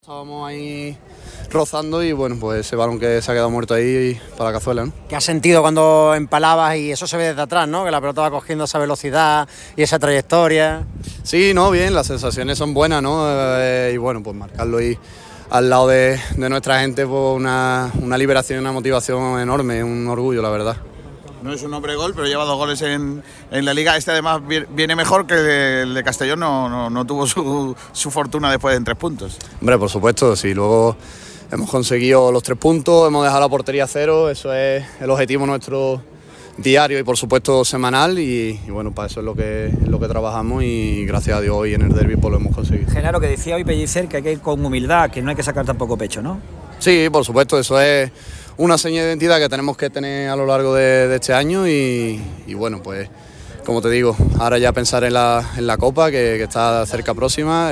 Estábamos ahí rozando y bueno, pues ese balón que se ha quedado muerto ahí para la cazuela, ¿no? ¿Qué has sentido cuando empalabas y eso se ve desde atrás, ¿no? Que la pelota va cogiendo esa velocidad y esa trayectoria. Sí, no, bien, las sensaciones son buenas, ¿no? Y bueno, pues marcarlo ahí al lado de nuestra gente, pues una liberación y una motivación enorme, un orgullo, la verdad. No es un hombre gol, pero lleva 2 goles en la Liga. Este además viene mejor que el de Castellón, no tuvo su fortuna después en 3 puntos. Hombre, por supuesto, sí, luego hemos conseguido los 3 puntos, hemos dejado la portería a 0, eso es el objetivo nuestro diario y por supuesto semanal y bueno, para eso es lo que trabajamos y gracias a Dios hoy en el derbi pues lo hemos conseguido. Genaro, que decía hoy Pellicer que hay que ir con humildad, que no hay que sacar tampoco pecho, ¿no? Sí, por supuesto, eso es una seña de identidad que tenemos que tener a lo largo de este año y bueno, pues como te digo, ahora ya pensar en la Copa que está cerca próxima,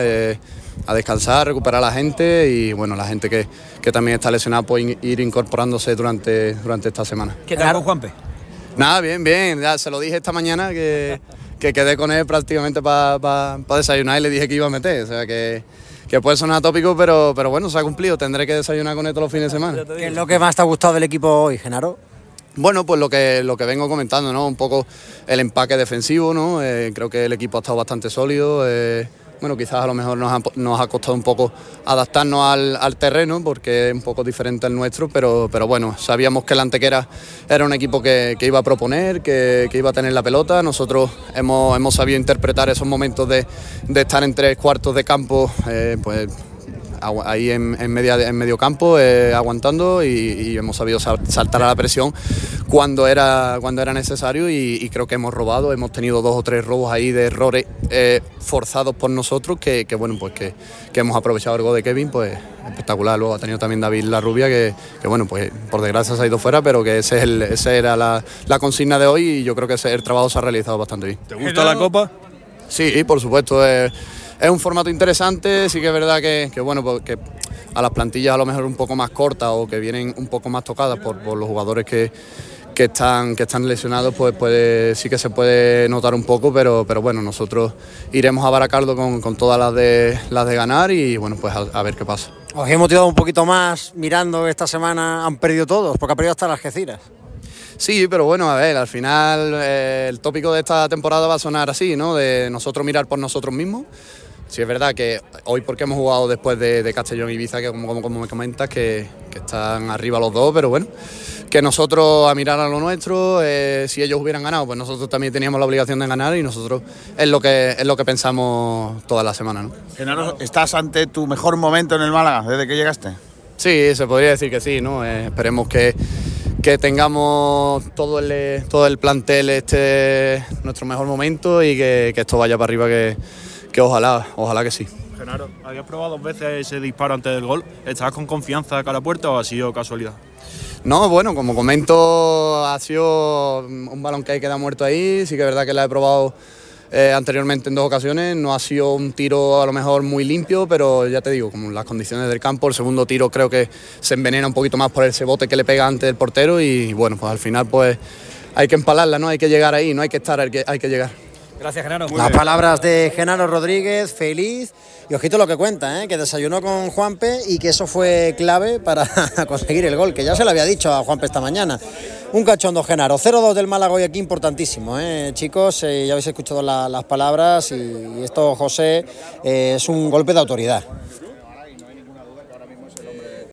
a descansar, recuperar a la gente y bueno, la gente que también está lesionada pues ir incorporándose durante esta semana. ¿Qué tal con Juanpe? Nada, bien, ya se lo dije esta mañana que quedé con él prácticamente para desayunar y le dije que iba a meter, o sea que puede sonar tópico, pero bueno, se ha cumplido, tendré que desayunar con él todos los fines de semana. ¿Qué es lo que más te ha gustado del equipo hoy, Genaro? Bueno, pues lo que vengo comentando, ¿no? Un poco el empaque defensivo, ¿no? Creo que el equipo ha estado bastante sólido. Bueno, quizás a lo mejor nos ha costado un poco adaptarnos al terreno porque es un poco diferente al nuestro, pero bueno, sabíamos que el Antequera era un equipo que iba a proponer, que iba a tener la pelota. Nosotros hemos sabido interpretar esos momentos de estar en 3 cuartos de campo, pues ahí en medio campo, aguantando y hemos sabido saltar a la presión cuando era necesario y creo que hemos robado, hemos tenido 2 o 3 robos ahí de errores forzados por nosotros que bueno, pues que hemos aprovechado el gol de Kevin, pues espectacular. Luego ha tenido también David Larrubia que bueno, pues por desgracia se ha ido fuera, pero que esa era la consigna de hoy y yo creo que el trabajo se ha realizado bastante bien. ¿Te gusta la Copa? Sí, por supuesto, es un formato interesante, sí que es verdad que bueno, pues que a las plantillas a lo mejor un poco más cortas o que vienen un poco más tocadas por los jugadores que están lesionados, pues sí que se puede notar un poco, pero bueno, nosotros iremos a Baracaldo con todas las de ganar y bueno, pues a ver qué pasa. Os he motivado un poquito más mirando esta semana, han perdido todos, porque ha perdido hasta las Algeciras. Sí, pero bueno, a ver, al final el tópico de esta temporada va a sonar así, ¿no? De nosotros mirar por nosotros mismos. Sí, es verdad que hoy porque hemos jugado después de Castellón y Ibiza, que como me comentas, que están arriba los dos, pero bueno, que nosotros a mirar a lo nuestro, si ellos hubieran ganado, pues nosotros también teníamos la obligación de ganar y nosotros es lo que pensamos toda la semana, ¿no? Genaro, ¿estás ante tu mejor momento en el Málaga desde que llegaste? Sí, se podría decir que sí, ¿no? Esperemos que tengamos todo el plantel nuestro mejor momento y que esto vaya para arriba, que ojalá que sí. Genaro, ¿habías probado 2 veces ese disparo antes del gol? ¿Estabas con confianza cara a puerta o ha sido casualidad? No, bueno, como comento, ha sido un balón que queda muerto ahí, sí que es verdad que la he probado anteriormente en 2 ocasiones, no ha sido un tiro a lo mejor muy limpio, pero ya te digo, como las condiciones del campo, el segundo tiro creo que se envenena un poquito más por ese bote que le pega antes del portero y bueno, pues al final pues hay que empalarla, ¿no? Hay que llegar ahí, no hay que estar, hay que llegar. Gracias, Genaro. Las palabras de Genaro Rodríguez, feliz y ojito lo que cuenta, que desayunó con Juanpe y que eso fue clave para conseguir el gol, que ya se lo había dicho a Juanpe esta mañana. Un cachondo, Genaro. 0-2 del Málaga hoy aquí, importantísimo, chicos, ya habéis escuchado las palabras y esto, José, es un golpe de autoridad.